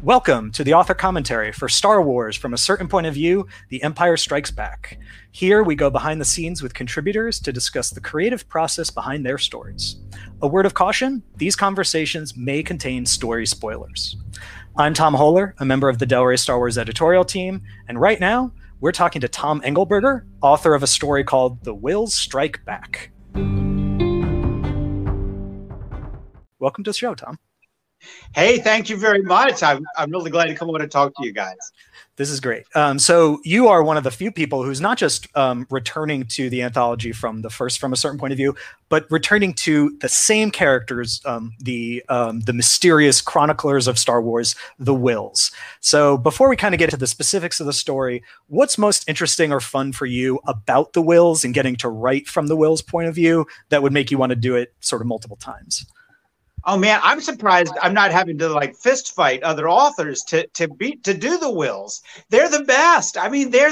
Welcome to the author commentary for Star Wars from a Certain Point of View, The Empire Strikes Back. Here we go behind the scenes with contributors to discuss the creative process behind their stories. A word of caution, these conversations may contain story spoilers. I'm Tom Holler, a member of the Del Rey Star Wars editorial team, and right now we're talking to Tom Engelberger, author of a story called The Whills Strike Back. Welcome to the show, Tom. Hey, thank you very much. I'm really glad to come on and talk to you guys. This is great. So you are one of the few people who's not just returning to the anthology from the first From a Certain Point of View, but returning to the same characters, the mysterious chroniclers of Star Wars, the Whills. So before we kind of get to the specifics of the story, what's most interesting or fun for you about the Whills and getting to write from the Whills' point of view that would make you want to do it sort of multiple times? Oh man, I'm surprised I'm not having to fist fight other authors to do the Whills. They're the best. I mean, they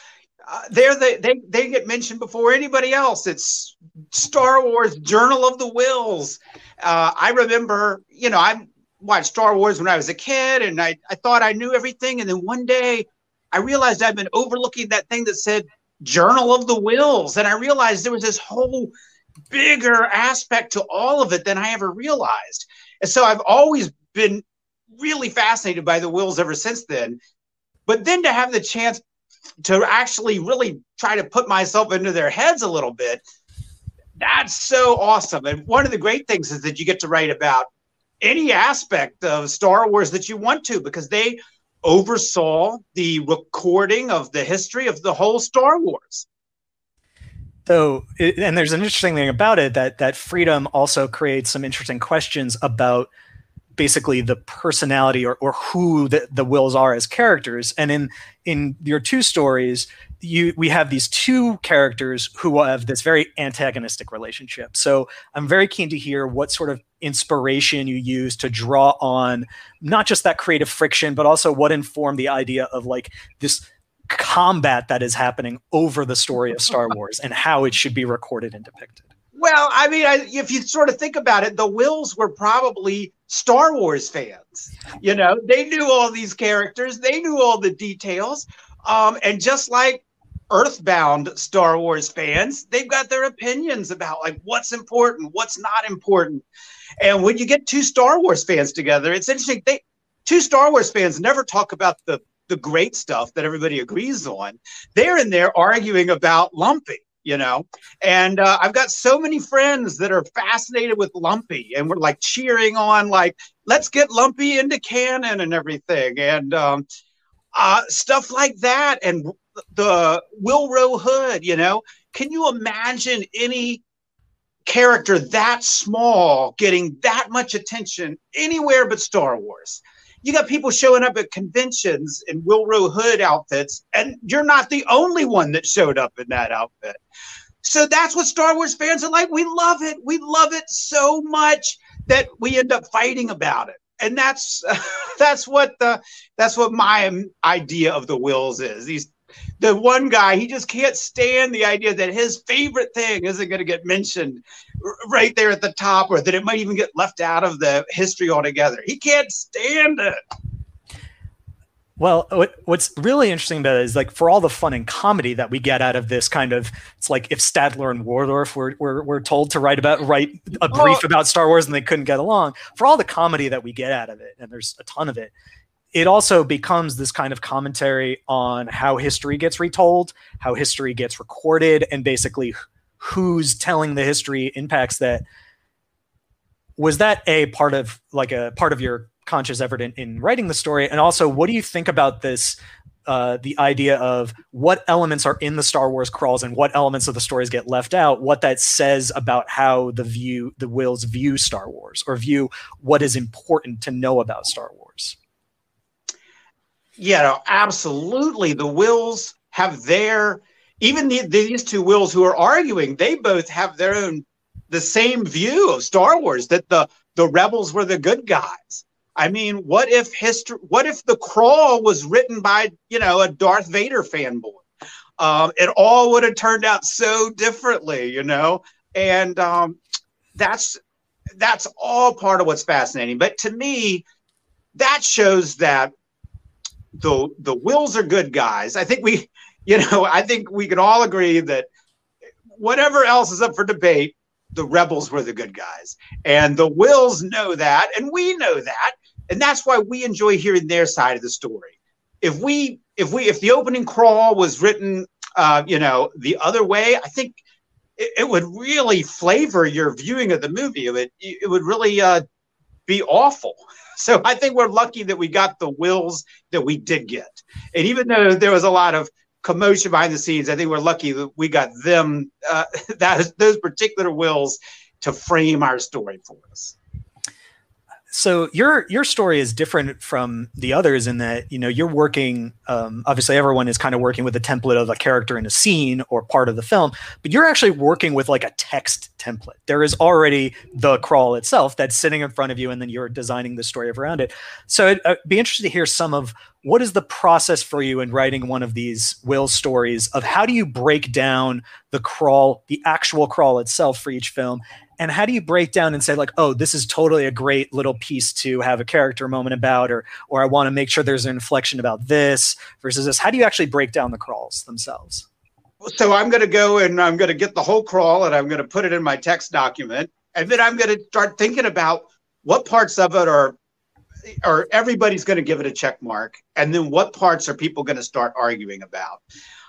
get mentioned before anybody else. It's Star Wars Journal of the Whills. I remember, I watched Star Wars when I was a kid, and I thought I knew everything, and then one day I realized I'd been overlooking that thing that said Journal of the Whills, and I realized there was this whole bigger aspect to all of it than I ever realized. And so I've always been really fascinated by the Whills ever since then. But then to have the chance to actually really try to put myself into their heads a little bit, that's so awesome. And one of the great things is that you get to write about any aspect of Star Wars that you want to, because they oversaw the recording of the history of the whole Star Wars. So, and there's an interesting thing about it that freedom also creates some interesting questions about basically the personality or who the Whills are as characters. And in your two stories, we have these two characters who have this very antagonistic relationship. So I'm very keen to hear what sort of inspiration you use to draw on not just that creative friction, but also what informed the idea of this combat that is happening over the story of Star Wars and how it should be recorded and depicted. Well, I mean, if you sort of think about it, the Whills were probably Star Wars fans. They knew all these characters, they knew all the details, and just like Earthbound Star Wars fans, they've got their opinions about what's important, what's not important. And when you get two Star Wars fans together, it's interesting. Two Star Wars fans never talk about the great stuff that everybody agrees on. They're in there arguing about Lumpy, and I've got so many friends that are fascinated with Lumpy, and we're cheering on, let's get Lumpy into canon and everything, and stuff like that. And the Willrow Hood, can you imagine any character that small getting that much attention anywhere but Star Wars? You got people showing up at conventions in Willrow Hood outfits, and you're not the only one that showed up in that outfit. So that's what Star Wars fans are like. We love it. We love it so much that we end up fighting about it. And that's what my idea of the Whills is. The one guy, he just can't stand the idea that his favorite thing isn't going to get mentioned right there at the top, or that it might even get left out of the history altogether. He can't stand it. Well, what's really interesting about it is for all the fun and comedy that we get out of this kind of, it's like if Statler and Waldorf were told to write a brief about Star Wars and they couldn't get along. For all the comedy that we get out of it, and there's a ton of it, it also becomes this kind of commentary on how history gets retold, how history gets recorded, and basically who's telling the history impacts that. Was that a part of your conscious effort in writing the story? And also, what do you think about this, the idea of what elements are in the Star Wars crawls and what elements of the stories get left out, what that says about how the Whills view Star Wars, or view what is important to know about Star Wars? Yeah, no, absolutely. The Whills have these two Whills who are arguing, they both have the same view of Star Wars, that the rebels were the good guys. I mean, what if the crawl was written by, a Darth Vader fanboy? It all would have turned out so differently, and that's all part of what's fascinating. But to me, that shows that the Wills are good guys. I think I think we can all agree that whatever else is up for debate, the rebels were the good guys. And the Wills know that, and we know that. And that's why we enjoy hearing their side of the story. If the opening crawl was written, the other way, I think it would really flavor your viewing of the movie. It would really be awful. So I think we're lucky that we got the Wills that we did get. And even though there was a lot of commotion behind the scenes, I think we're lucky that we got them, those particular Wills, to frame our story for us. So your story is different from the others in that, you're working, obviously everyone is kind of working with a template of a character in a scene or part of the film, but you're actually working with like a text template. There is already the crawl itself that's sitting in front of you, and then you're designing the story around it. So I'd be interested to hear some of what is the process for you in writing one of these Will stories of how do you break down the crawl, the actual crawl itself for each film? And how do you break down and say like, oh, this is totally a great little piece to have a character moment about, or I want to make sure there's an inflection about this versus this? How do you actually break down the crawls themselves? So I'm going to go and I'm going to get the whole crawl and I'm going to put it in my text document. And then I'm going to start thinking about what parts of it are everybody's going to give it a check mark. And then what parts are people going to start arguing about?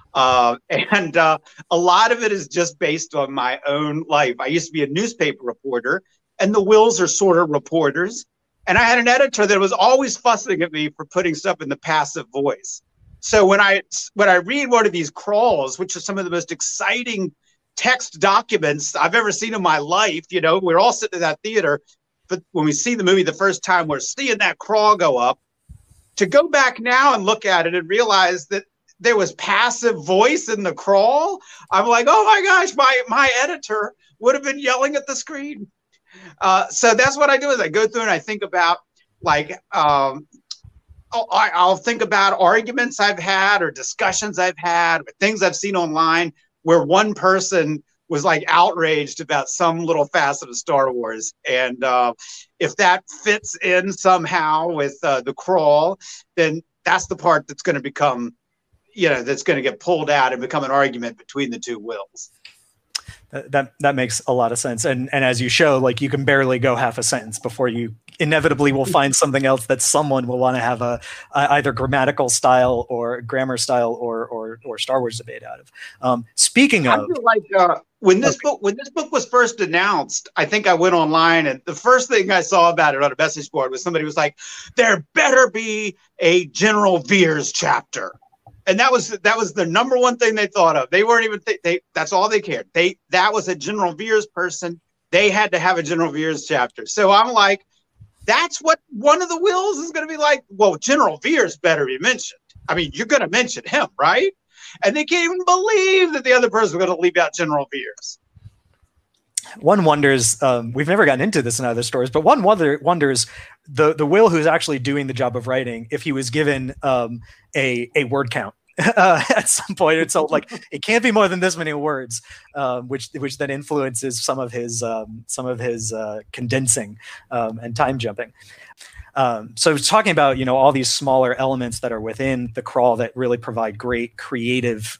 And a lot of it is just based on my own life. I used to be a newspaper reporter, and the Wills are sort of reporters. And I had an editor that was always fussing at me for putting stuff in the passive voice. So when I read one of these crawls, which are some of the most exciting text documents I've ever seen in my life, we're all sitting in that theater, but when we see the movie the first time, we're seeing that crawl go up. To go back now and look at it and realize that there was passive voice in the crawl, I'm like, oh my gosh, my editor would have been yelling at the screen. So that's what I do is I go through and I think about I'll think about arguments I've had or discussions I've had, or things I've seen online where one person was like outraged about some little facet of Star Wars. And if that fits in somehow with the crawl, then that's the part that's going to become that's going to get pulled out and become an argument between the two Wills. That makes a lot of sense. And as you show, like you can barely go half a sentence before you inevitably will find something else that someone will want to have a either grammatical style or grammar style or Star Wars debate out of. Speaking of, I feel like when this book was first announced, I think I went online and the first thing I saw about it on a message board was somebody was like, "There better be a General Veers chapter." And that was the number one thing they thought of. They weren't even that's all they cared. That was a General Veers person. They had to have a General Veers chapter. So I'm like, that's what one of the Wills is going to be like. Well, General Veers better be mentioned. I mean, you're going to mention him, right? And they can't even believe that the other person was going to leave out General Veers. One wonders, we've never gotten into this in other stories, but one wonders the Will who's actually doing the job of writing, if he was given a word count at some point. And so like, it can't be more than this many words, which then influences some of his condensing and time jumping. So talking about, all these smaller elements that are within the crawl that really provide great creative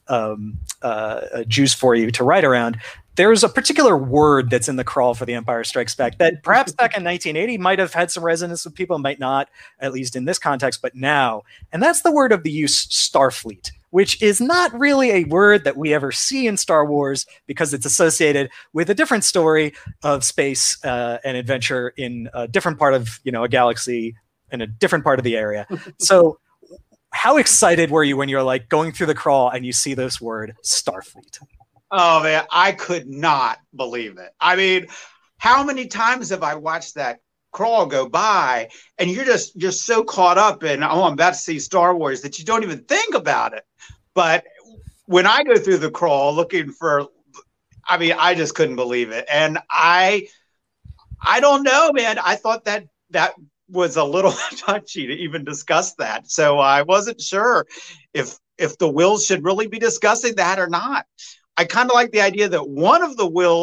juice for you to write around. There's a particular word that's in the crawl for The Empire Strikes Back that perhaps back in 1980 might have had some resonance with people, might not, at least in this context, but now. And that's the word of the use Starfleet, which is not really a word that we ever see in Star Wars because it's associated with a different story of space and adventure in a different part of, a galaxy in a different part of the area. So how excited were you when you're like going through the crawl and you see this word Starfleet? Oh man, I could not believe it. I mean, how many times have I watched that crawl go by and you're so caught up in, oh, I'm about to see Star Wars that you don't even think about it. But when I go through the crawl looking for, I just couldn't believe it. And I don't know, man. I thought that was a little touchy to even discuss that. So I wasn't sure if the Wills should really be discussing that or not. I kind of like the idea that one of the Wills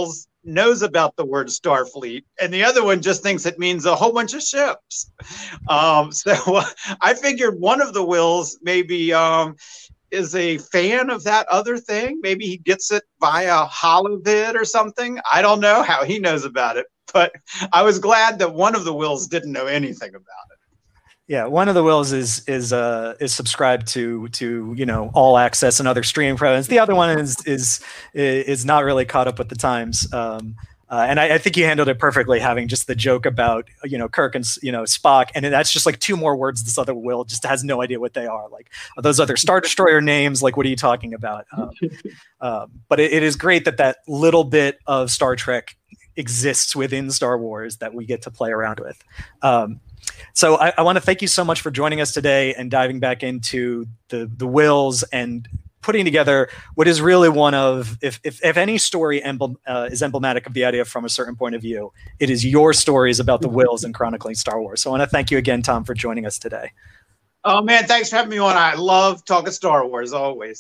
knows about the word Starfleet, and the other one just thinks it means a whole bunch of ships. So I figured one of the Wills maybe is a fan of that other thing. Maybe he gets it via holovid or something. I don't know how he knows about it, but I was glad that one of the Wills didn't know anything about it. Yeah, one of the Wills is subscribed to All Access and other streaming programs. The other one is not really caught up with the times. And I think you handled it perfectly, having just the joke about Kirk and Spock, and that's just like two more words this other Will just has no idea what they are. Like, are those other Star Destroyer names? Like, what are you talking about? But it is great that little bit of Star Trek exists within Star Wars that we get to play around with. So I want to thank you so much for joining us today and diving back into the Wills and putting together what is really one of, if any story is emblematic of the idea from a certain point of view, it is your stories about the Wills and chronicling Star Wars. So I want to thank you again, Tom, for joining us today. Oh man, thanks for having me on. I love talking Star Wars always.